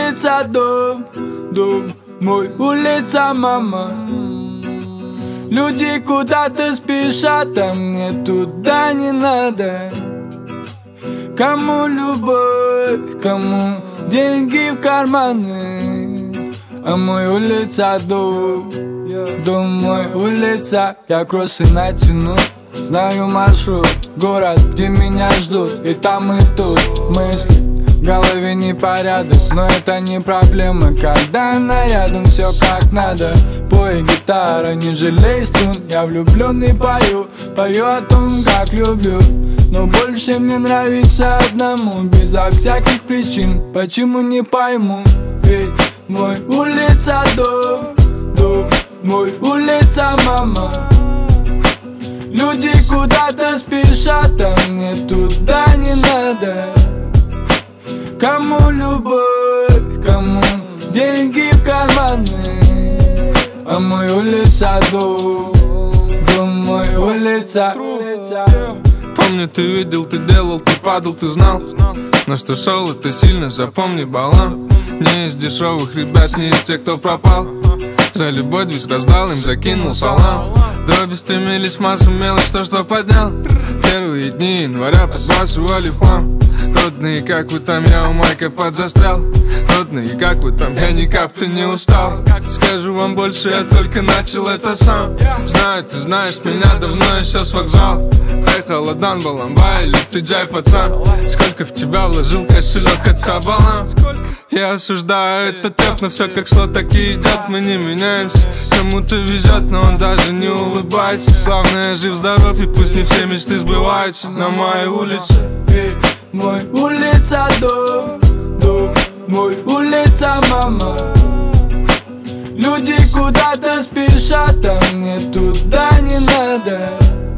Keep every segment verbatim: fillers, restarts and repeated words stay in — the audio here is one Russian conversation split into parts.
улица дом, дом мой, улица мама. Люди куда-то спешат, а мне туда не надо. Кому любовь, кому деньги в карманы, а мой улица дом, дом мой, улица. Я кроссы натяну, знаю маршрут, город, где меня ждут, и там и тут мысли, в голове непорядок, но это не проблема, когда она рядом, все как надо. Пой, гитара, не жалей струн, я влюбленный пою, пою о том, как люблю. Но больше мне нравится одному, безо всяких причин, почему не пойму. Ведь мой улица дом, дом мой, улица мама. Люди куда-то спешат, а мне туда не надо. Кому любовь, кому деньги в карманы, а мой улица дом, дом мой, улица. Помню, ты видел, ты делал, ты падал, ты знал. Но что шел, это сильно, запомни баланс. Не из дешевых ребят, не из тех, кто пропал. За любой движ раздал, им закинул салам. Дроби стремились в массу, мелочь, то, что поднял. Первые дни января подбрасывали в хлам. Родные, как вы там, я у майка подзастрял. Родные, как вы там, я ни капли не устал. Скажу вам больше, я только начал это сам. Знаю, ты знаешь меня давно, еще с вокзал. Поехал Адан, Баламба, или ты Джай, пацан. Сколько в тебя вложил кошелек отца баланс. Я осуждаю этот треп, но все как шло, так и идет. Мы не меняемся, кому-то везет, но он даже не улыбается. Главное, жив-здоров, и пусть не все мечты сбываются на моей улице. Мой улица дом, дом мой, улица мама. Люди куда-то спешат, а мне туда не надо.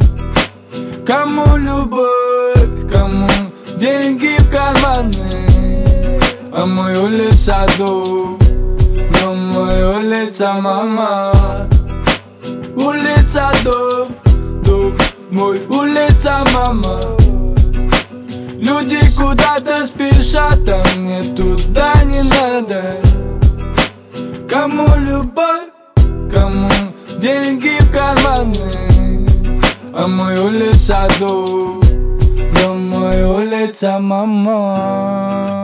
Кому любовь, кому деньги в карманы, а мой улица дом, дом мой, улица мама. Улица дом, дом мой, улица мама. Люди куда-то спешат, а мне туда не надо. Кому любовь, кому деньги в карманы, а мой улица дом, дом мой, улица мама.